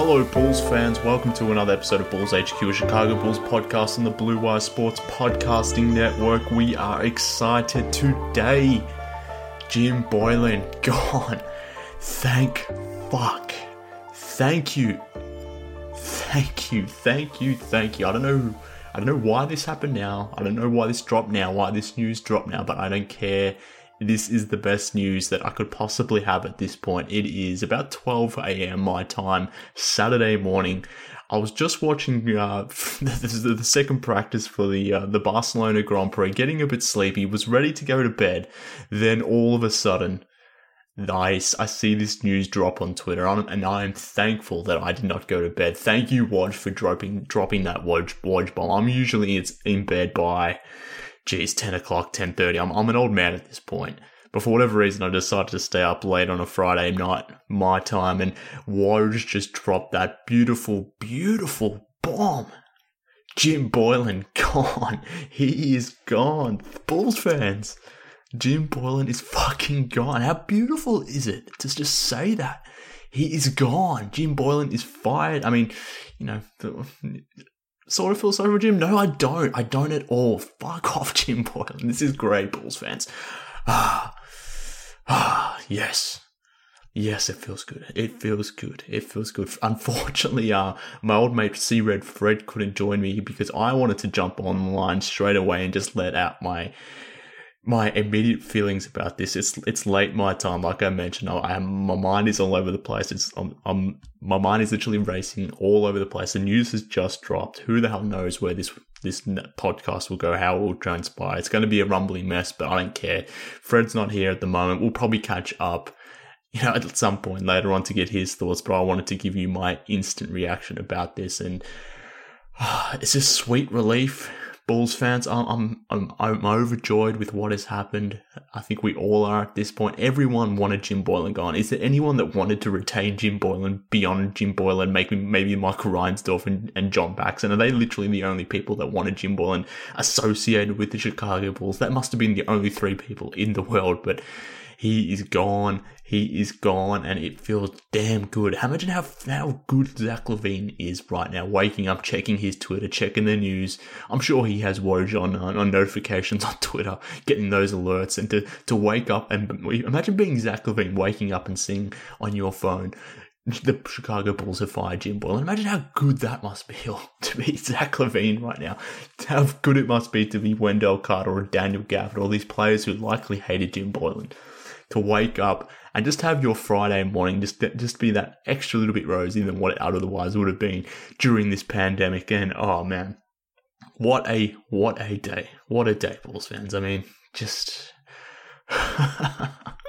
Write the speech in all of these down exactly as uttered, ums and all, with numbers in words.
Hello Bulls fans, welcome to another episode of Bulls H Q, a Chicago Bulls podcast on the Blue Wire Sports Podcasting Network. We are excited today. Jim Boylen gone. Thank fuck. Thank you. Thank you, thank you, thank you. I don't know, I don't know why this happened now. I don't know why this dropped now, why this news dropped now, but I don't care. This is the best news that I could possibly have at this point. It is about twelve a.m. my time, Saturday morning. I was just watching uh, this is the second practice for the uh, the Barcelona Grand Prix, getting a bit sleepy, was ready to go to bed. Then all of a sudden, I, I see this news drop on Twitter, and I am thankful that I did not go to bed. Thank you, Woj, for dropping dropping that Woj, Woj bomb. I'm usually it's in bed by... Geez, ten o'clock, ten thirty. I'm I'm an old man at this point. But for whatever reason, I decided to stay up late on a Friday night, my time, and Woj just dropped that beautiful, beautiful bomb. Jim Boylen gone. He is gone. Bulls fans, Jim Boylen is fucking gone. How beautiful is it to just say that? He is gone. Jim Boylen is fired. I mean, you know... The, Sort of feel sorry for Jim? No, I don't. I don't at all. Fuck off, Jim Boylen. This is great, Bulls fans. Ah, ah, yes. Yes, it feels good. It feels good. It feels good. Unfortunately, uh, my old mate C-Red Fred couldn't join me because I wanted to jump online straight away and just let out my my immediate feelings about this. It's it's late my time, like I mentioned. I, I am, my mind is all over the place. It's I'm, I'm my mind is literally racing all over the place. The news has just dropped. Who the hell knows where this this podcast will go? How it will transpire? It's going to be a rumbling mess, but I don't care. Fred's not here at the moment. We'll probably catch up, you know, at some point later on to get his thoughts. But I wanted to give you my instant reaction about this, and uh, it's just sweet relief. Bulls fans, I'm, I'm I'm overjoyed with what has happened. I think we all are at this point. Everyone wanted Jim Boylen gone. Is there anyone that wanted to retain Jim Boylen beyond Jim Boylen, maybe maybe Michael Reinsdorf and, and John Paxson? Are they literally the only people that wanted Jim Boylen associated with the Chicago Bulls? That must have been the only three people in the world, but he is gone. He is gone, and it feels damn good. Imagine how how good Zach LaVine is right now, waking up, checking his Twitter, checking the news. I'm sure he has Woj on, uh, on notifications on Twitter, getting those alerts, and to, to wake up and imagine being Zach LaVine, waking up and seeing on your phone, the Chicago Bulls have fired Jim Boylen. Imagine how good that must feel to be Zach LaVine right now. How good it must be to be Wendell Carter or Daniel Gafford, all these players who likely hated Jim Boylen. To wake up and just have your Friday morning just just be that extra little bit rosy than what it otherwise would have been during this pandemic. And oh man, what a what a day! What a day, Bulls fans. I mean, just oh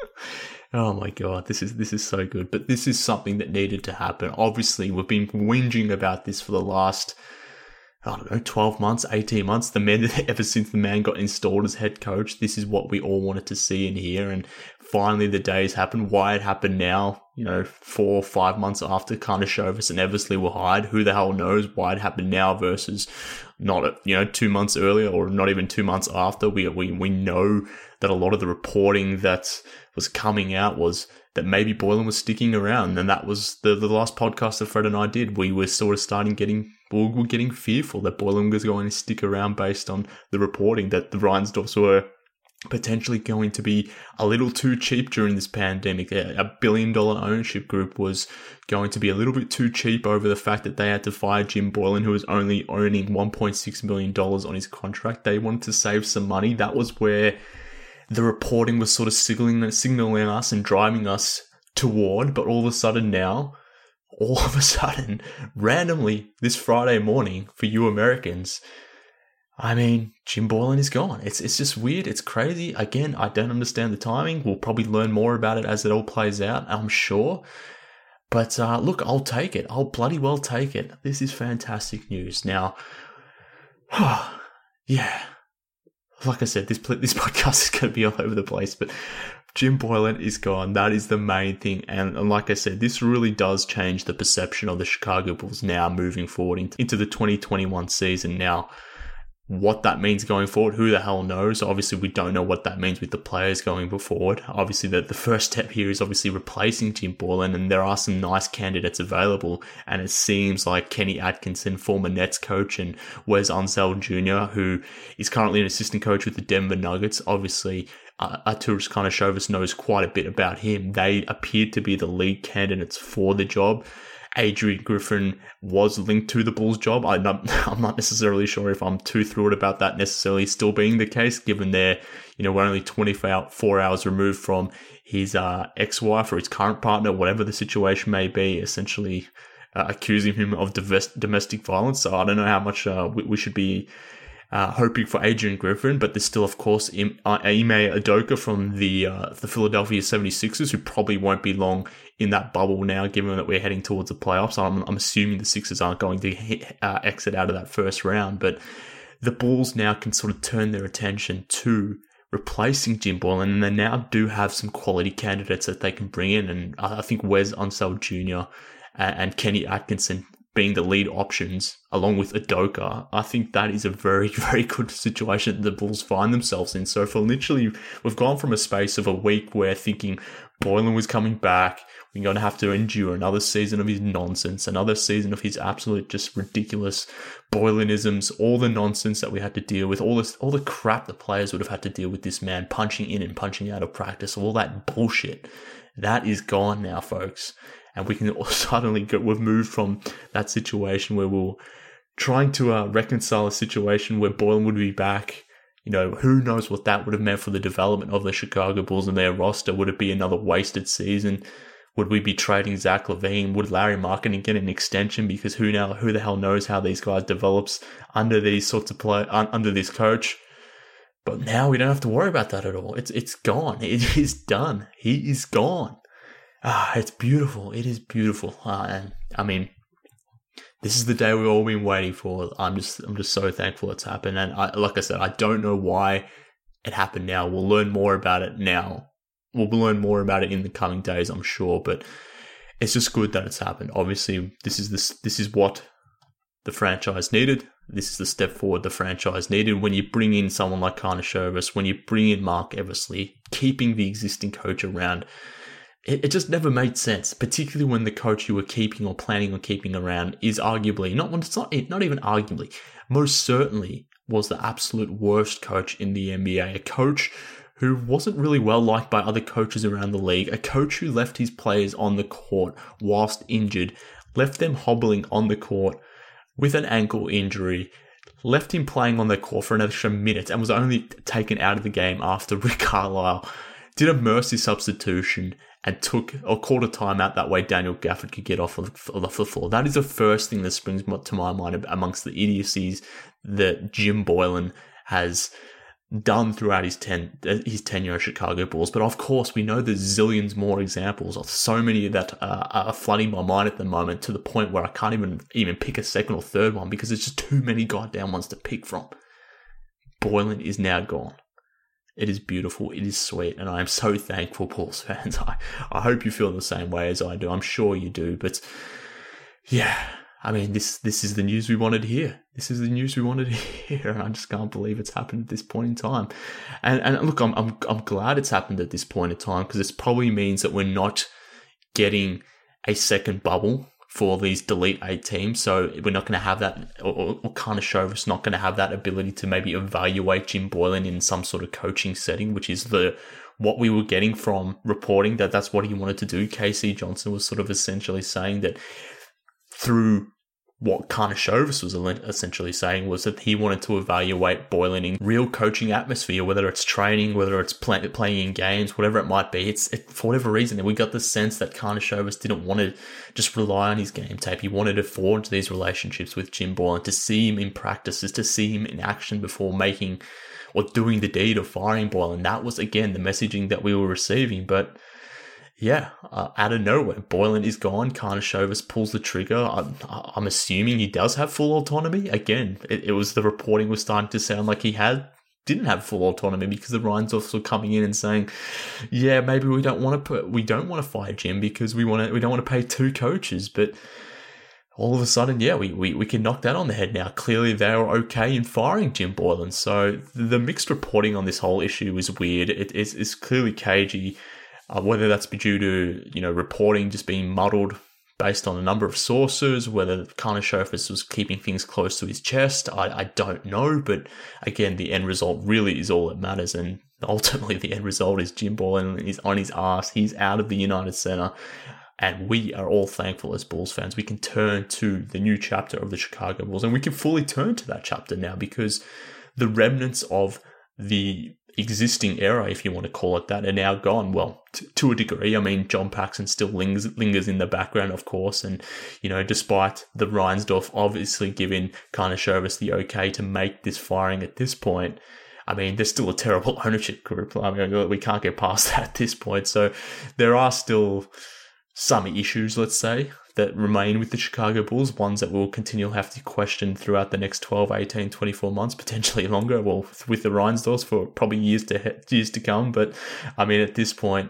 my god, this is this is so good. But this is something that needed to happen. Obviously, we've been whinging about this for the last, I don't know, twelve months, eighteen months, the man, ever since the man got installed as head coach. This is what we all wanted to see and hear, and finally the days happened. Why it happened now, you know, four or five months after Karnisovas and Eversley were hired, who the hell knows why it happened now versus not, you know, two months earlier or not even two months after. We, we, we know that a lot of the reporting that was coming out was that maybe Boylen was sticking around, and that was the, the last podcast that Fred and I did. We were sort of starting getting, we were getting fearful that Boylen was going to stick around based on the reporting that the Reinsdorfs were potentially going to be a little too cheap during this pandemic. A billion dollar ownership group was going to be a little bit too cheap over the fact that they had to fire Jim Boylen, who was only owning one point six million dollars on his contract. They wanted to save some money. That was where the reporting was sort of signaling, signaling us and driving us toward. But all of a sudden now, all of a sudden, randomly this Friday morning for you Americans, I mean, Jim Boylen is gone. It's it's just weird. It's crazy. Again, I don't understand the timing. We'll probably learn more about it as it all plays out, I'm sure. But uh, look, I'll take it. I'll bloody well take it. This is fantastic news. Now, yeah, like I said, this this podcast is going to be all over the place, but Jim Boylen is gone. That is the main thing. And, and like I said, this really does change the perception of the Chicago Bulls now moving forward into, into the twenty twenty-one season. Now, What that means going forward, who the hell knows? Obviously, we don't know what that means with the players going forward. Obviously, the, the first step here is obviously replacing Jim Boylen, and there are some nice candidates available. And it seems like Kenny Atkinson, former Nets coach, and Wes Unseld Junior, who is currently an assistant coach with the Denver Nuggets. Obviously, uh, Arturas Karnisovas knows quite a bit about him. They appeared to be the lead candidates for the job. Adrian Griffin was linked to the Bulls job. I'm not, I'm not necessarily sure if I'm too thrilled about that necessarily still being the case, given they're, you know, we're only twenty-four hours removed from his uh, ex-wife or his current partner, whatever the situation may be, essentially uh, accusing him of domestic violence. So I don't know how much uh, we, we should be Uh, hoping for Adrian Griffin, but there's still, of course, Ime Udoka from the uh, the Philadelphia seventy-sixers, who probably won't be long in that bubble now, given that we're heading towards the playoffs. I'm, I'm assuming the Sixers aren't going to hit, uh, exit out of that first round, but the Bulls now can sort of turn their attention to replacing Jim Boylen, and they now do have some quality candidates that they can bring in, and I think Wes Unseld Junior and, and Kenny Atkinson being the lead options, along with Udoka, I think that is a very, very good situation that the Bulls find themselves in. So for literally, we've gone from a space of a week where thinking Boylen was coming back, we're going to have to endure another season of his nonsense, another season of his absolute just ridiculous Boylenisms, all the nonsense that we had to deal with, all this, all the crap the players would have had to deal with this man punching in and punching out of practice, all that bullshit. That is gone now, folks. And we can suddenly go, we've moved from that situation where we're trying to uh, reconcile a situation where Boylen would be back. You know, who knows what that would have meant for the development of the Chicago Bulls and their roster. Would it be another wasted season? Would we be trading Zach LaVine? Would Larry Markkinen get an extension? Because who now, who the hell knows how these guys develops under these sorts of play, under this coach. But now we don't have to worry about that at all. It's it's gone. It is done. He is gone. Ah, it's beautiful. It is beautiful. Uh, and I mean, this is the day we've all been waiting for. I'm just, I'm just so thankful it's happened. And I, like I said, I don't know why it happened now. We'll learn more about it now. We'll learn more about it in the coming days, I'm sure. But it's just good that it's happened. Obviously, this is this, this is what the franchise needed. This is the step forward the franchise needed. When you bring in someone like Karnisovas, when you bring in Mark Eversley, keeping the existing coach around. It just never made sense, particularly when the coach you were keeping or planning on keeping around is arguably, not it's not, not even arguably, most certainly was the absolute worst coach in the N B A. A coach who wasn't really well liked by other coaches around the league. A coach who left his players on the court whilst injured, left them hobbling on the court with an ankle injury, left him playing on the court for an extra minute and was only taken out of the game after Rick Carlisle did a mercy substitution and took or called a timeout. That way Daniel Gafford could get off of the floor. That is the first thing that springs to my mind amongst the idiocies that Jim Boylen has done throughout his ten his tenure at Chicago Bulls. But of course, we know there's zillions more examples of so many that uh, are flooding my mind at the moment, to the point where I can't even even pick a second or third one because there's just too many goddamn ones to pick from. Boylen is now gone. It is beautiful. It is sweet. And I am so thankful, Bulls fans. I, I hope you feel the same way as I do. I'm sure you do. But yeah, I mean, this this is the news we wanted to hear. This is the news we wanted to hear. And I just can't believe it's happened at this point in time. And and look, I'm I'm, I'm glad it's happened at this point in time, because it probably means that we're not getting a second bubble for these Delete Eight teams. So we're not going to have that, or, or Karnisovas not going to have that ability to maybe evaluate Jim Boylen in some sort of coaching setting, which is the what we were getting from reporting that that's what he wanted to do. K C Johnson was sort of essentially saying that through what Karnisovas was essentially saying was that he wanted to evaluate Boylen in real coaching atmosphere, whether it's training, whether it's play, playing in games, whatever it might be. It's it, for whatever reason, we got the sense that Karnisovas didn't want to just rely on his game tape. He wanted to forge these relationships with Jim Boylen, to see him in practices, to see him in action before making or doing the deed of firing Boylen. That was, again, the messaging that we were receiving. But yeah, uh, out of nowhere, Boylen is gone. Karnisovas pulls the trigger. I'm, I'm assuming he does have full autonomy. Again, it, it was the reporting was starting to sound like he had didn't have full autonomy, because the Reinsdorfs were coming in and saying, "Yeah, maybe we don't want to put, we don't want to fire Jim because we want to we don't want to pay two coaches." But all of a sudden, yeah, we, we, we can knock that on the head now. Clearly, they were okay in firing Jim Boylen. So the mixed reporting on this whole issue is weird. It is it's clearly cagey, uh, whether that's due to, you know, reporting just being muddled based on a number of sources, whether Karnisovas was keeping things close to his chest, I, I don't know. But again, the end result really is all that matters. And ultimately, the end result is Jim Boylen is on his ass. He's out of the United Center. And we are all thankful as Bulls fans. We can turn to the new chapter of the Chicago Bulls, and we can fully turn to that chapter now, because the remnants of the existing era, if you want to call it that, are now gone. Well, t- to a degree. I mean, John Paxson still lingers, lingers in the background, of course. And, you know, despite the Reinsdorf obviously giving Karnisovas the okay to make this firing at this point, I mean, there's still a terrible ownership group. I mean, we can't get past that at this point. So there are still some issues, let's say, that remain with the Chicago Bulls, ones that we'll continue to have to question throughout the next twelve, eighteen, twenty-four months, potentially longer, well, with the Reinsdorfs for probably years to years to come. But, I mean, at this point,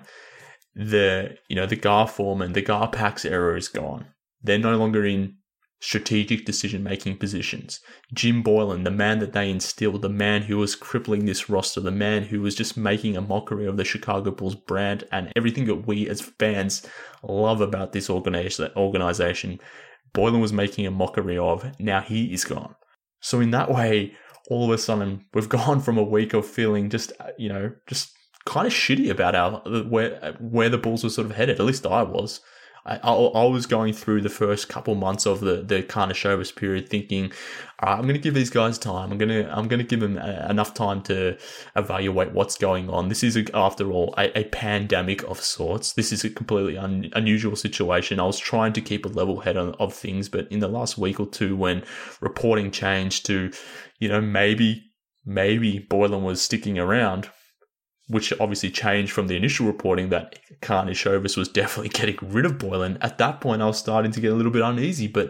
the, you know, the Gar Forman, the Gar Pax era is gone. They're no longer in strategic decision-making positions. Jim Boylen, the man that they instilled, the man who was crippling this roster, the man who was just making a mockery of the Chicago Bulls brand and everything that we as fans love about this organization, Boylen was making a mockery of. Now he is gone. So in that way, all of a sudden, we've gone from a week of feeling just, you know, just kind of shitty about our where where the Bulls were sort of headed. At least I was. I, I was going through the first couple months of the, the Karnisovas period thinking, all right, I'm going to give these guys time. I'm going to, I'm going to give them a, enough time to evaluate what's going on. This is, a, after all, a, a pandemic of sorts. This is a completely un, unusual situation. I was trying to keep a level head on, of things, but in the last week or two, when reporting changed to, you know, maybe, maybe Boylen was sticking around, which obviously changed from the initial reporting that Karnisovas was definitely getting rid of Boylen. At that point, I was starting to get a little bit uneasy. But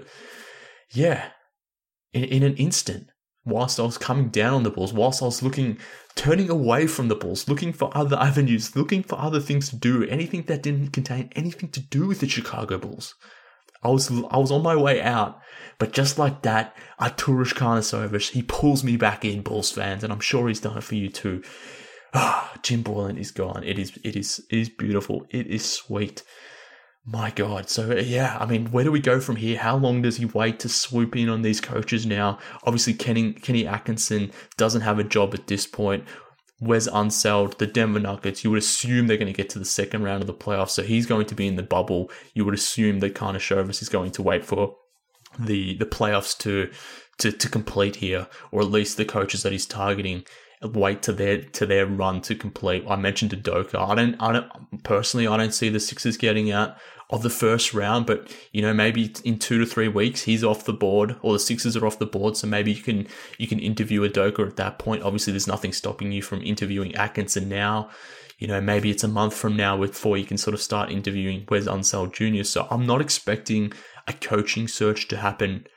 yeah, in, in an instant, whilst I was coming down on the Bulls, whilst I was looking, turning away from the Bulls, looking for other avenues, looking for other things to do, anything that didn't contain anything to do with the Chicago Bulls, I was I was on my way out. But just like that, Arturas Karnisovas, he pulls me back in, Bulls fans, and I'm sure he's done it for you too. Ah, oh, Jim Boylen is gone. It is, it is, it is beautiful. It is sweet. My God. So yeah, I mean, where do we go from here? How long does he wait to swoop in on these coaches now? Obviously, Kenny Kenny Atkinson doesn't have a job at this point. Wes Unseld, the Denver Nuggets, you would assume they're going to get to the second round of the playoffs, so he's going to be in the bubble. You would assume that Karnisovas is going to wait for the the playoffs to to to complete here, or at least the coaches that he's targeting wait to their to their run to complete. I mentioned Udoka. I don't I don't personally I don't see the Sixers getting out of the first round, but you know, maybe in two to three weeks he's off the board, or the Sixers are off the board, so maybe you can you can interview Udoka at that point. Obviously there's nothing stopping you from interviewing Atkinson now. You know, maybe it's a month from now before you can sort of start interviewing Wes Unseld Junior So I'm not expecting a coaching search to happen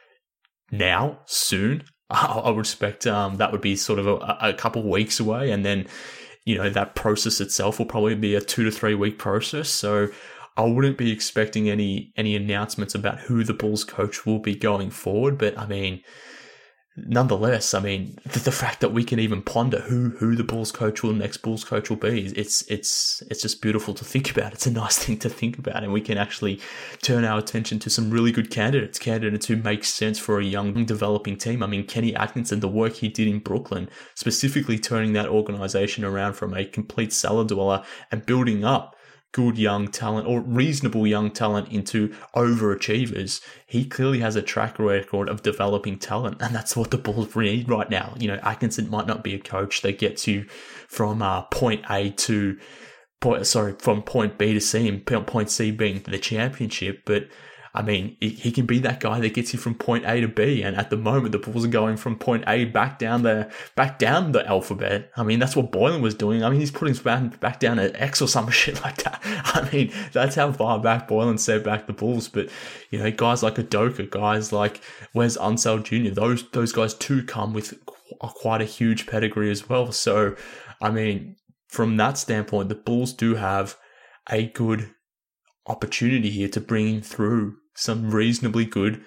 now, soon. I would expect um, that would be sort of a, a couple of weeks away. And then, you know, that process itself will probably be a two to three week process. So I wouldn't be expecting any any announcements about who the Bulls coach will be going forward. But I mean, nonetheless, I mean, the, the fact that we can even ponder who who the Bulls coach will, next Bulls coach will be, it's it's it's just beautiful to think about. It's a nice thing to think about, and we can actually turn our attention to some really good candidates, candidates who make sense for a young developing team. I mean, Kenny Atkinson, the work he did in Brooklyn, specifically turning that organization around from a complete cellar dweller and building up good young talent, or reasonable young talent, into overachievers. He clearly has a track record of developing talent, and that's what the Bulls need right now. You know, Atkinson might not be a coach that gets you from uh, point A to point, sorry, from point B to C, and point C being the championship, but I mean, he can be that guy that gets you from point A to B. And at the moment, the Bulls are going from point A back down the back down the alphabet. I mean, that's what Boylen was doing. I mean, he's putting back, back down at X or some shit like that. I mean, that's how far back Boylen set back the Bulls. But, you know, guys like Udoka, guys like Wes Unseld Junior, those those guys too come with quite a huge pedigree as well. So, I mean, from that standpoint, the Bulls do have a good opportunity here to bring through some reasonably good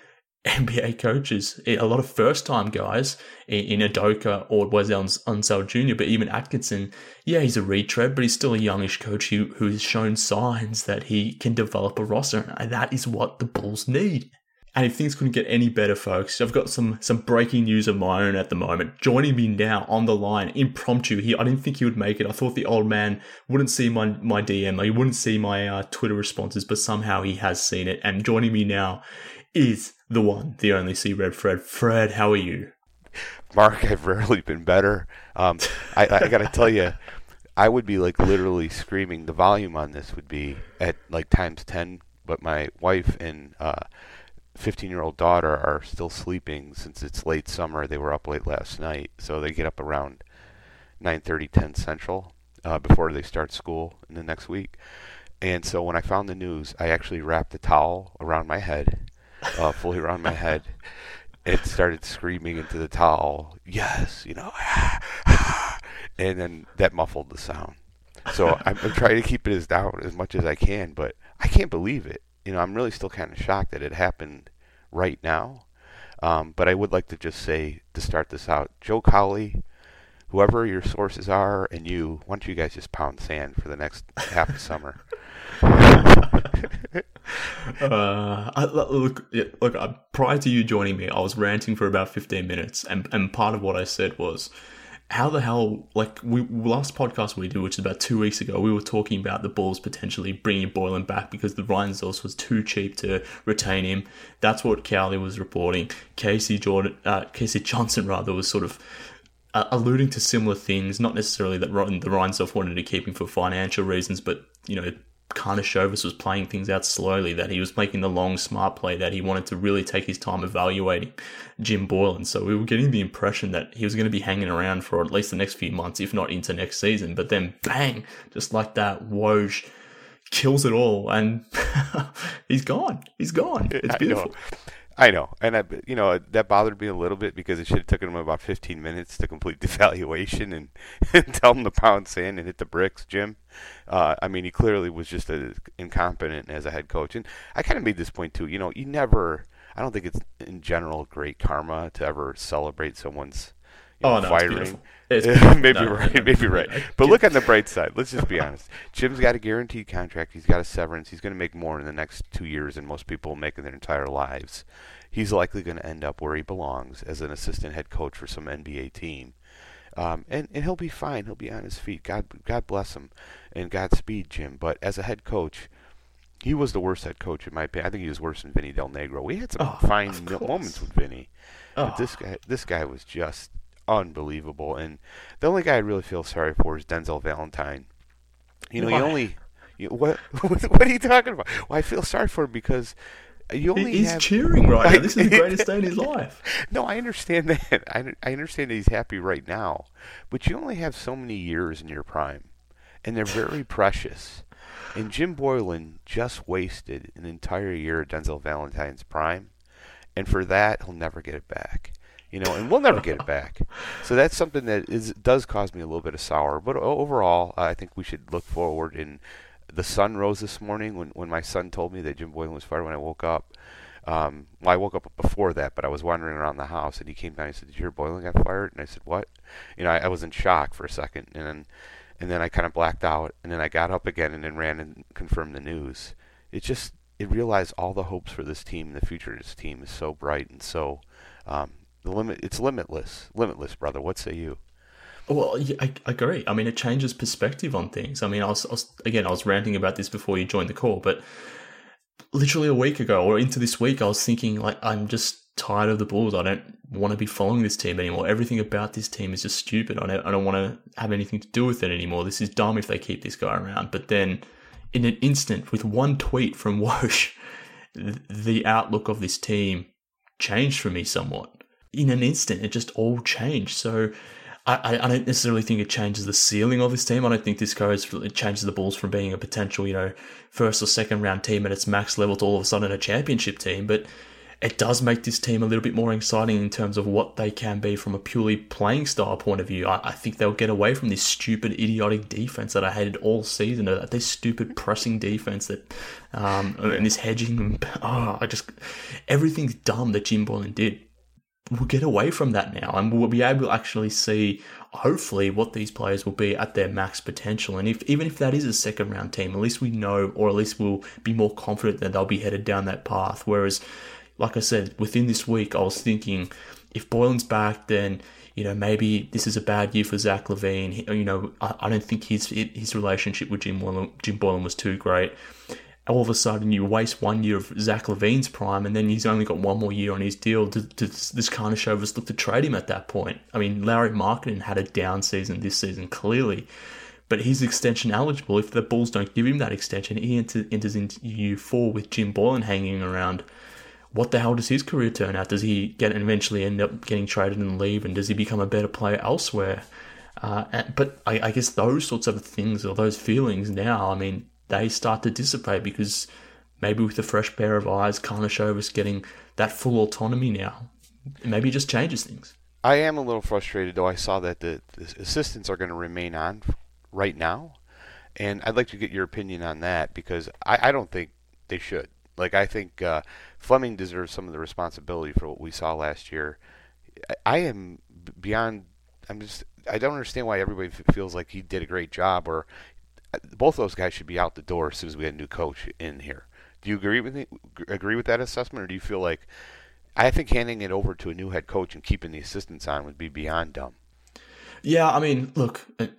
N B A coaches, a lot of first-time guys in Udoka or Wes Unseld Junior, but even Atkinson, yeah, he's a retread, but he's still a youngish coach who, who's shown signs that he can develop a roster, and that is what the Bulls need. And if things couldn't get any better, folks, I've got some some breaking news of my own at the moment. Joining me now on the line, impromptu. He, I didn't think he would make it. I thought the old man wouldn't see my, my D M. He wouldn't see my uh, Twitter responses, but somehow he has seen it. And joining me now is the one, the only C-Red Fred. Fred, how are you? Mark, I've rarely been better. Um, I, I got to tell you, I would be like literally screaming. The volume on this would be at like times ten, but my wife and uh, fifteen-year-old daughter are still sleeping since it's late summer. They were up late last night, so they get up around nine thirty, ten Central uh, before they start school in the next week. And so when I found the news, I actually wrapped a towel around my head, uh, fully around my head, and started screaming into the towel, yes, you know, and then that muffled the sound. So I'm, I'm trying to keep it as down as much as I can, but I can't believe it. You know, I'm really still kind of shocked that it happened right now. Um, but I would like to just say, to start this out, Joe Cowley, whoever your sources are, and you, why don't you guys just pound sand for the next half of summer? uh, I, look, yeah, look. Uh, prior to you joining me, I was ranting for about fifteen minutes, and and part of what I said was, how the hell, like, we last podcast we did, which is about two weeks ago, we were talking about the Bulls potentially bringing Boylen back because the Reinsdorf was too cheap to retain him. That's what Cowley was reporting. Casey Jordan, uh, Casey Johnson rather, was sort of uh, alluding to similar things. Not necessarily that the Reinsdorf wanted to keep him for financial reasons, but you know, Karnisovas was playing things out slowly, that he was making the long, smart play, that he wanted to really take his time evaluating Jim Boylen. So we were getting the impression that he was going to be hanging around for at least the next few months, if not into next season. But then, bang, just like that, Woj kills it all, and he's gone. He's gone. It's beautiful. I know, and I, you know, that bothered me a little bit because it should have taken him about fifteen minutes to complete the evaluation and, and tell him to pound sand and hit the bricks, Jim. Uh, I mean, he clearly was just a, incompetent as a head coach, and I kind of made this point too. You know, you never. I don't think it's in general great karma to ever celebrate someone's you know, oh, no, firing. It's it's maybe no, right, no, no, maybe no, right. no, no. But look on the bright side. Let's just be honest. Jim's got a guaranteed contract. He's got a severance. He's going to make more in the next two years than most people make in their entire lives. He's likely going to end up where he belongs as an assistant head coach for some N B A team. Um, and, and he'll be fine. He'll be on his feet. God God bless him. And Godspeed, Jim. But as a head coach, he was the worst head coach in my opinion. I think he was worse than Vinny Del Negro. We had some oh, fine moments with Vinny. Oh. But this guy, this guy was just unbelievable. And the only guy I really feel sorry for is Denzel Valentine. You know, Why? you only... You, what, what are you talking about? Well, I feel sorry for him because... You only he's have, cheering right now. This is the greatest day in his life. No, I understand that. I, I understand that he's happy right now. But you only have so many years in your prime. And they're very precious. And Jim Boylen just wasted an entire year at Denzel Valentine's prime. And for that, he'll never get it back. You know, and we'll never get it back. So that's something that is does cause me a little bit of sour. But overall, I think we should look forward in... The sun rose this morning when, when my son told me that Jim Boylen was fired when I woke up. Um, well, I woke up before that, but I was wandering around the house, and he came down and he said, did you hear Boylen got fired? And I said, what? You know, I, I was in shock for a second, and then, and then I kind of blacked out, and then I got up again and then ran and confirmed the news. It just, it realized all the hopes for this team, the future of this team is so bright and so, um, the limit, it's limitless. Limitless, brother. What say you? Well, yeah, I, I agree. I mean, it changes perspective on things. I mean, I was, I was again, I was ranting about this before you joined the call, but literally a week ago or into this week, I was thinking, like, I'm just tired of the Bulls. I don't want to be following this team anymore. Everything about this team is just stupid. I don't, I don't want to have anything to do with it anymore. This is dumb if they keep this guy around. But then, in an instant, with one tweet from Woj, the outlook of this team changed for me somewhat. In an instant, it just all changed. So I, I don't necessarily think it changes the ceiling of this team. I don't think this goes, it changes the Bulls from being a potential, you know, first or second round team at its max level to all of a sudden a championship team. But it does make this team a little bit more exciting in terms of what they can be from a purely playing style point of view. I, I think they'll get away from this stupid, idiotic defense that I hated all season. This stupid pressing defense that, um, and this hedging. Oh, I just everything's dumb that Jim Boylen did. We'll get away from that now, and we'll be able to actually see, hopefully, what these players will be at their max potential. And if even if that is a second round team, at least we know, or at least we'll be more confident that they'll be headed down that path. Whereas, like I said, within this week, I was thinking, if Boylen's back, then, you know, maybe this is a bad year for Zach LaVine. You know, I, I don't think his his relationship with Jim Boylen, Jim Boylen was too great. All of a sudden, you waste one year of Zach LaVine's prime, and then he's only got one more year on his deal. Does this kind of show us look to trade him at that point? I mean, Larry Markkinen had a down season this season, clearly, but he's extension eligible. If the Bulls don't give him that extension, he enter, enters into year four with Jim Boylen hanging around. What the hell does his career turn out? Does he get and eventually end up getting traded and leave, and does he become a better player elsewhere? Uh, but I, I guess those sorts of things, or those feelings now, I mean, they start to dissipate because maybe with a fresh pair of eyes, Karnisovas getting that full autonomy now, maybe it just changes things. I am a little frustrated, though. I saw that the, the assistants are going to remain on right now, and I'd like to get your opinion on that because I, I don't think they should. Like, I think uh, Fleming deserves some of the responsibility for what we saw last year. I, I am beyond. I'm just. I don't understand why everybody feels like he did a great job, or both those guys should be out the door as soon as we get a new coach in here. Do you agree with me, agree with that assessment, or do you feel like I think handing it over to a new head coach and keeping the assistants on would be beyond dumb? Yeah, I mean, look,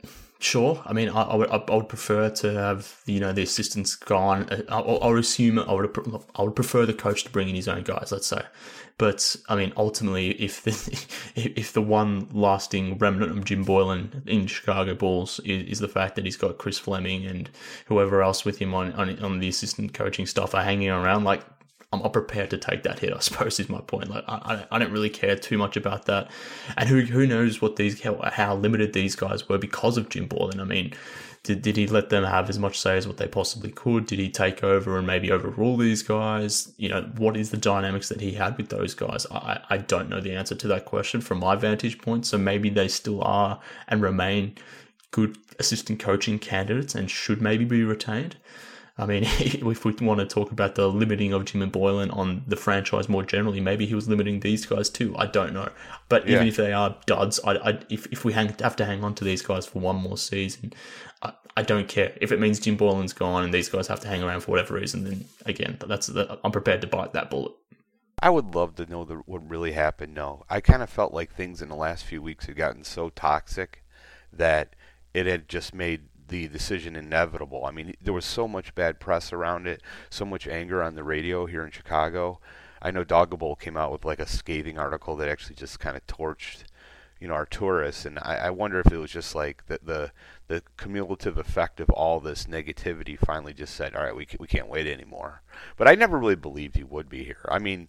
sure. I mean, I, I, would, I would prefer to have, you know, the assistants gone. I, I would assume I would I would prefer the coach to bring in his own guys, let's say. But I mean, ultimately, if the if the one lasting remnant of Jim Boylen in Chicago Bulls is, is the fact that he's got Chris Fleming and whoever else with him on on, on the assistant coaching stuff are hanging around, like, I'm prepared to take that hit, I suppose, is my point. Like, I, I don't really care too much about that. And who who knows what these how, how limited these guys were because of Jim Boylen. I mean, did did he let them have as much say as what they possibly could? Did he take over and maybe overrule these guys? You know, what is the dynamics that he had with those guys? I, I don't know the answer to that question from my vantage point. So maybe they still are and remain good assistant coaching candidates and should maybe be retained. I mean, if we want to talk about the limiting of Jim Boylen on the franchise more generally, maybe he was limiting these guys too. I don't know. But yeah. Even if they are duds, I, I, if, if we hang, have to hang on to these guys for one more season, I, I don't care. If it means Jim Boylen's gone and these guys have to hang around for whatever reason, then again, that's the, I'm prepared to bite that bullet. I would love to know the, what really happened. No, I kind of felt like things in the last few weeks had gotten so toxic that it had just made the decision inevitable. I mean, there was so much bad press around it, so much anger on the radio here in Chicago. I know Doggable came out with like a scathing article that actually just kind of torched, you know, our tourists, and I, I wonder if it was just like the, the the cumulative effect of all this negativity finally just said, all right, we we can't wait anymore. But I never really believed he would be here. I mean,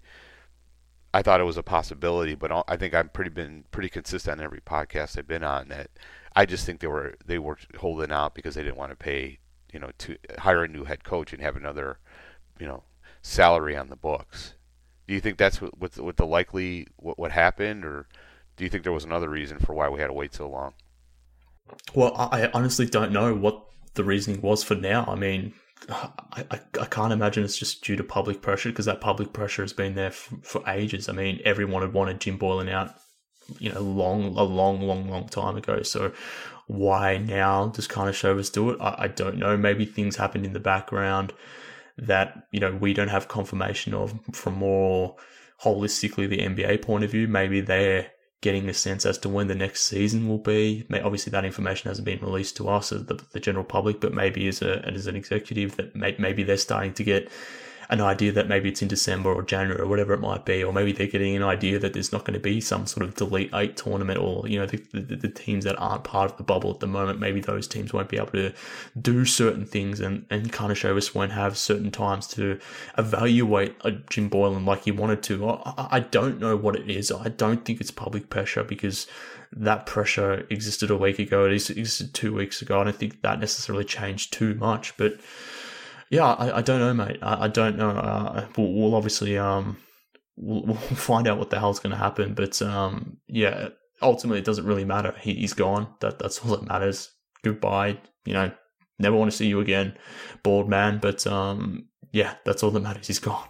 I thought it was a possibility, but I think I've pretty been pretty consistent on every podcast I've been on that. I just think they were they were holding out because they didn't want to pay, you know, to hire a new head coach and have another, you know, salary on the books. Do you think that's what what, what the likely what, what happened, or do you think there was another reason for why we had to wait so long? Well, I honestly don't know what the reasoning was for now. I mean, I, I, I can't imagine it's just due to public pressure, because that public pressure has been there for, for ages. I mean, everyone had wanted Jim Boylen out, you know, long, a long, long, long time ago. So why now does Karnisovas do it? I, I don't know. Maybe things happened in the background that, you know, we don't have confirmation of from more holistically the N B A point of view. Maybe they're getting a sense as to when the next season will be. Obviously, that information hasn't been released to us as the, the general public, but maybe as a as an executive, that may, maybe they're starting to get an idea that maybe it's in December or January or whatever it might be, or maybe they're getting an idea that there's not going to be some sort of Delete Eight tournament, or, you know, the, the, the teams that aren't part of the bubble at the moment, maybe those teams won't be able to do certain things, and, and Karnisovas won't have certain times to evaluate a Jim Boylen like he wanted to. I, I don't know what it is. I don't think it's public pressure, because that pressure existed a week ago. It existed two weeks ago. I don't think that necessarily changed too much, but yeah, I, I don't know, mate. I, I don't know. Uh, we'll, we'll obviously um, we'll, we'll find out what the hell's going to happen. But um, yeah, ultimately it doesn't really matter. He, he's gone. That that's all that matters. Goodbye. You know, never want to see you again, bald man. But um, yeah, that's all that matters. He's gone.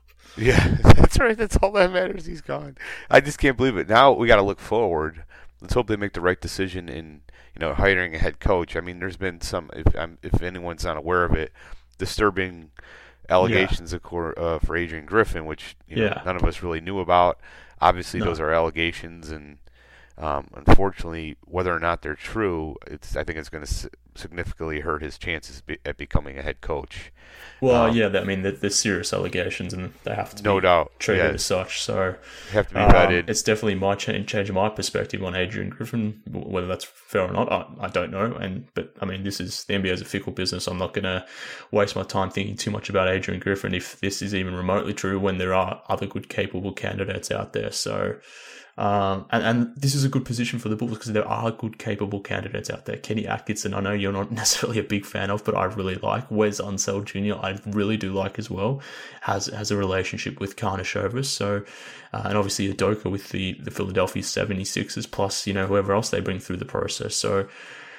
Yeah, that's right. That's all that matters. He's gone. I just can't believe it. Now we got to look forward. Let's hope they make the right decision in, you know, hiring a head coach. I mean, there's been some, if I'm, if anyone's not aware of it, disturbing allegations yeah. of, uh, for Adrian Griffin, which you know, yeah. none of us really knew about. Obviously, no. those are allegations, and um, unfortunately, whether or not they're true, it's I think it's going to significantly hurt his chances be, at becoming a head coach. Well, um, yeah, I mean, there's serious allegations, and they have to no be doubt. treated yeah. as such. So, have to be um, vetted. It's definitely my change, changing my perspective on Adrian Griffin. Whether that's fair or not, I, I don't know. And but I mean, this is the N B A is a fickle business. I'm not going to waste my time thinking too much about Adrian Griffin if this is even remotely true. When there are other good, capable candidates out there, so. Um, and, and this is a good position for the Bulls because there are good, capable candidates out there. Kenny Atkinson, I know you're not necessarily a big fan of, but I really like. Wes Unseld Junior, I really do like as well. Has has a relationship with Karnisovas. So, uh, and obviously Udoka with the, the Philadelphia seventy-sixers, plus, you know, whoever else they bring through the process. So,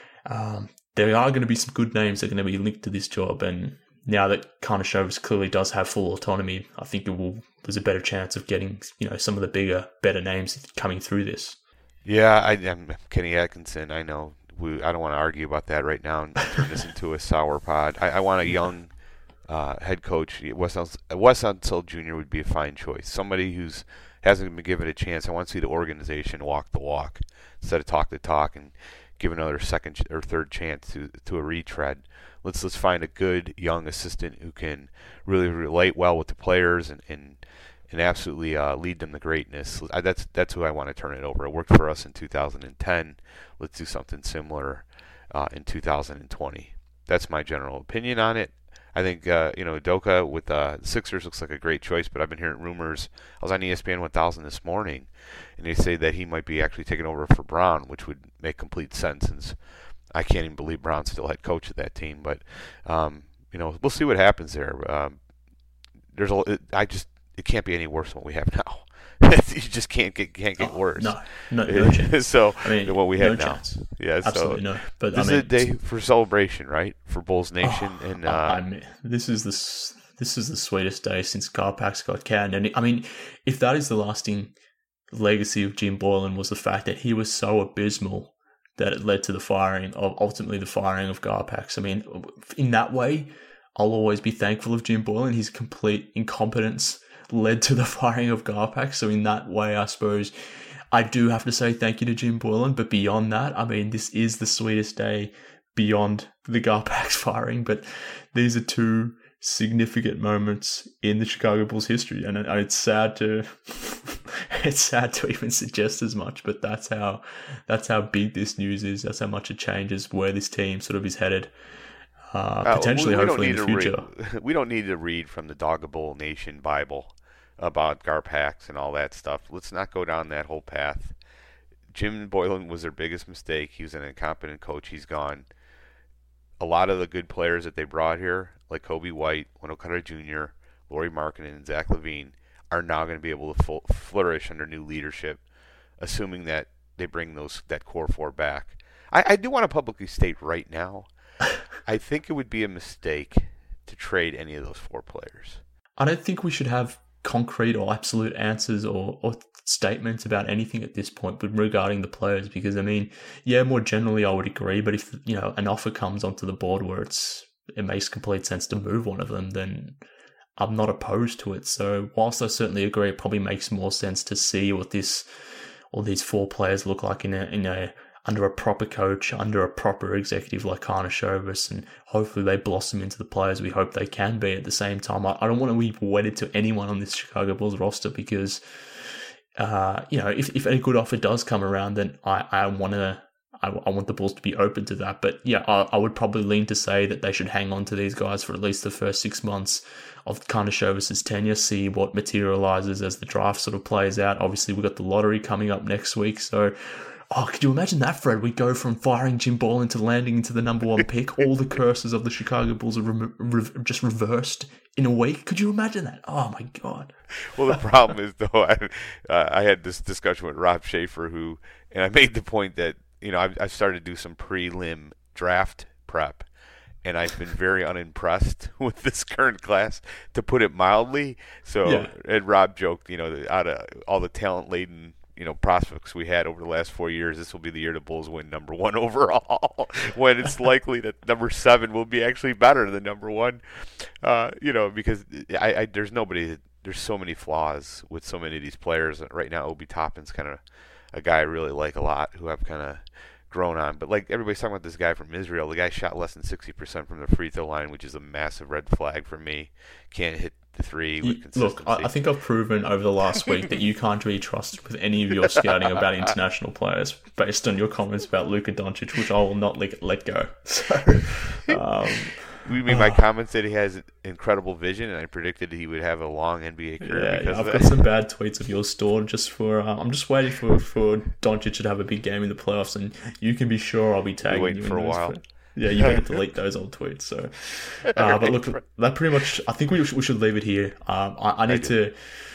um, there are going to be some good names that are going to be linked to this job. And now that Karnisovas clearly does have full autonomy, I think it will. There's a better chance of getting, you know, some of the bigger, better names coming through this. Yeah, I, I'm Kenny Atkinson. I know. We, I don't want to argue about that right now and turn this into a sour pod. I, I want a young uh, head coach. Wes Unseld Junior would be a fine choice. Somebody who's hasn't been given a chance. I want to see the organization walk the walk instead of talk the talk and give another second or third chance to to a retread. Let's let's find a good young assistant who can really relate well with the players and and, and absolutely uh, lead them to greatness. I, that's that's who I want to turn it over. It worked for us in two thousand ten. Let's do something similar uh, in two thousand twenty. That's my general opinion on it. I think uh, you know Udoka with uh, the Sixers looks like a great choice, but I've been hearing rumors. I was on E S P N one thousand this morning, and they say that he might be actually taking over for Brown, which would make complete sense since I can't even believe Brown's still head coach of that team. But um, you know, we'll see what happens there. Um, there's a, it, I just it can't be any worse than what we have now. You just can't get can't get oh, worse. No, no, no chance. So I mean, what we no have now, chance. yeah, absolutely so no. But this I mean, is a day for celebration, right, for Bulls Nation, oh, and uh, I mean, this is the this is the sweetest day since Garpax got canned. And I mean, if that is the lasting legacy of Jim Boylen, was the fact that he was so abysmal that it led to the firing of ultimately the firing of Garpax. I mean, in that way, I'll always be thankful of Jim Boylen. His complete incompetence led to the firing of Garpax. So in that way, I suppose I do have to say thank you to Jim Boylen. But beyond that, I mean, this is the sweetest day beyond the Garpax firing. But these are two significant moments in the Chicago Bulls history, and it's sad to it's sad to even suggest as much, but that's how that's how big this news is. That's how much it changes where this team sort of is headed. Uh, potentially, uh, we, we hopefully in the future. Read, we don't need to read from the Doggable Nation Bible about Garpax and all that stuff. Let's not go down that whole path. Jim Boylen was their biggest mistake. He was an incompetent coach. He's gone. A lot of the good players that they brought here, like Kobe White, Wendell Carter Junior, Lauri Markkanen, and Zach LaVine, are now going to be able to full, flourish under new leadership, assuming that they bring those that core four back. I, I do want to publicly state right now, I think it would be a mistake to trade any of those four players. I don't think we should have concrete or absolute answers or, or statements about anything at this point but regarding the players, because I mean, yeah, more generally I would agree, but if, you know, an offer comes onto the board where it's it makes complete sense to move one of them, then I'm not opposed to it. So whilst I certainly agree, it probably makes more sense to see what this all these four players look like in a in a under a proper coach, under a proper executive like Karnisovas, and hopefully they blossom into the players we hope they can be. At the same time, I, I don't want to be wedded to anyone on this Chicago Bulls roster because, uh, you know, if, if a good offer does come around, then I, I want to, I, I want the Bulls to be open to that. But yeah, I, I would probably lean to say that they should hang on to these guys for at least the first six months of Karnisovas' tenure, see what materializes as the draft sort of plays out. Obviously, we've got the lottery coming up next week, so oh, could you imagine that, Fred? We go from firing Jim Boylen to landing into the number one pick. All the curses of the Chicago Bulls are re- re- just reversed in a week. Could you imagine that? Oh my God. Well, the problem is though, I, uh, I had this discussion with Rob Schaefer, who, and I made the point that you know I've, I've started to do some prelim draft prep, and I've been very unimpressed with this current class, to put it mildly. So, yeah. And Rob joked, you know, that out of all the talent laden, you know, prospects we had over the last four years, this will be the year the Bulls win number one overall. When it's likely that number seven will be actually better than number one, uh, you know, because I, I there's nobody. That, there's so many flaws with so many of these players. Right now, Obi Toppin's kind of a guy I really like a lot, who I've kind of grown on. But like everybody's talking about this guy from Israel, the guy shot less than sixty percent from the free throw line, which is a massive red flag for me. Can't hit the three with consistency. Look, I, I think I've proven over the last week that you can't really trust with any of your scouting about international players based on your comments about Luka Doncic, which I will not let, let go. So, um, you mean my comments that he has incredible vision, and I predicted he would have a long N B A career? Yeah, because yeah I've of got some bad tweets of yours stored just for. Uh, I'm just waiting for for Doncic to have a big game in the playoffs, and you can be sure I'll be tagging waiting you for in a while. For, yeah, you better delete those old tweets. So, uh, but look, that pretty much. I think we should, we should leave it here. Um, I, I need I to.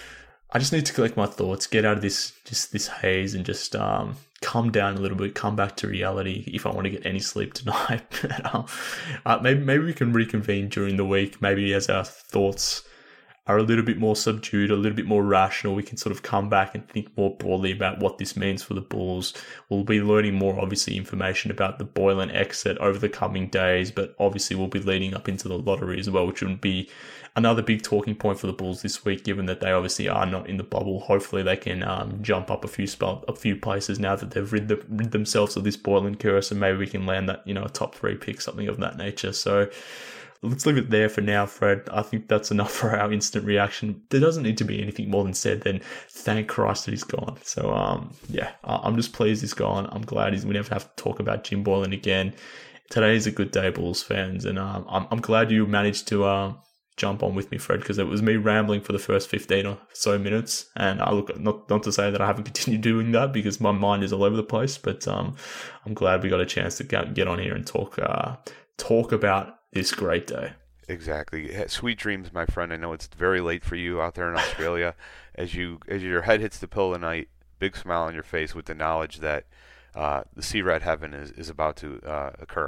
I just need to collect my thoughts, get out of this just this haze, and just um, come down a little bit, come back to reality if I want to get any sleep tonight. um, uh, maybe maybe we can reconvene during the week. Maybe as our thoughts are a little bit more subdued, a little bit more rational, we can sort of come back and think more broadly about what this means for the Bulls. We'll be learning more, obviously, information about the Boylen exit over the coming days, but obviously we'll be leading up into the lottery as well, which would be another big talking point for the Bulls this week, given that they obviously are not in the bubble. Hopefully they can um, jump up a few spot, a few places now that they've rid, the, rid themselves of this Boylen curse, and maybe we can land that, you know, a top three pick, something of that nature. So let's leave it there for now, Fred. I think that's enough for our instant reaction. There doesn't need to be anything more than said than thank Christ that he's gone. So, um, yeah, I'm just pleased he's gone. I'm glad he's, we never have to talk about Jim Boylen again. Today is a good day, Bulls fans, and um, I'm, I'm glad you managed to um, jump on with me, Fred, because it was me rambling for the first fifteen or so minutes. And I look, not not to say that I haven't continued doing that, because my mind is all over the place, but um, I'm glad we got a chance to get, get on here and talk uh, talk about this great day. Exactly. Sweet dreams, my friend. I know it's very late for you out there in Australia. As you as your head hits the pillow tonight, big smile on your face with the knowledge that uh, the C-Rat heaven is, is about to uh, occur.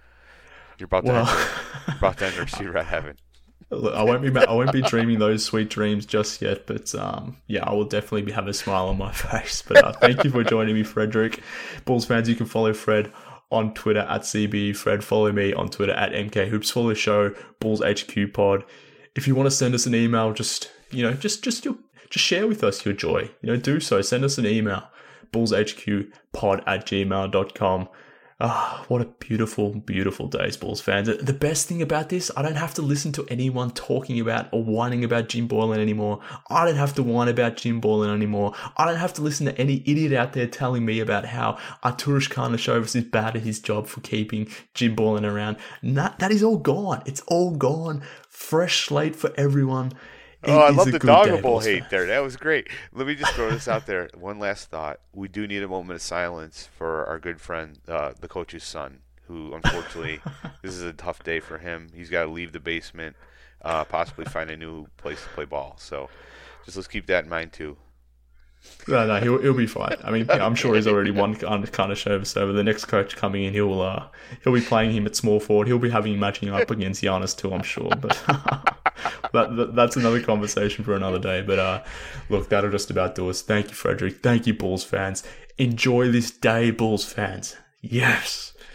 You're about to, well, enter, you're about to enter C-Rat heaven. Look, I won't be I won't be dreaming those sweet dreams just yet, but um, yeah, I will definitely be have a smile on my face. But uh, thank you for joining me, Frederick. Bulls fans, you can follow Fred on Twitter at C B E Fred. Follow me on Twitter at M K Hoops. Follow the show, Bulls H Q Pod. If you want to send us an email, just you know, just just your just share with us your joy. You know, do so. Send us an email, bullshqpod at gmail dot com. Ah, what a beautiful, beautiful day, Bulls fans. The best thing about this, I don't have to listen to anyone talking about or whining about Jim Boylen anymore. I don't have to whine about Jim Boylen anymore. I don't have to listen to any idiot out there telling me about how Arturas Karnisovas is bad at his job for keeping Jim Boylen around. That, that is all gone. It's all gone. Fresh slate for everyone. It oh, I love the Doggable hate there. That was great. Let me just throw this out there. One last thought. We do need a moment of silence for our good friend, uh, the coach's son, who unfortunately, this is a tough day for him. He's got to leave the basement, uh, possibly find a new place to play ball. So just let's keep that in mind, too. No, no, he'll he'll be fine. I mean, I'm sure he's already won Karnisovas over. The next coach coming in, he'll uh, he'll be playing him at small forward. He'll be having him matching up against Giannis too, I'm sure. But that, that that's another conversation for another day. But uh, look, that'll just about do us. Thank you, Frederick. Thank you, Bulls fans. Enjoy this day, Bulls fans. Yes.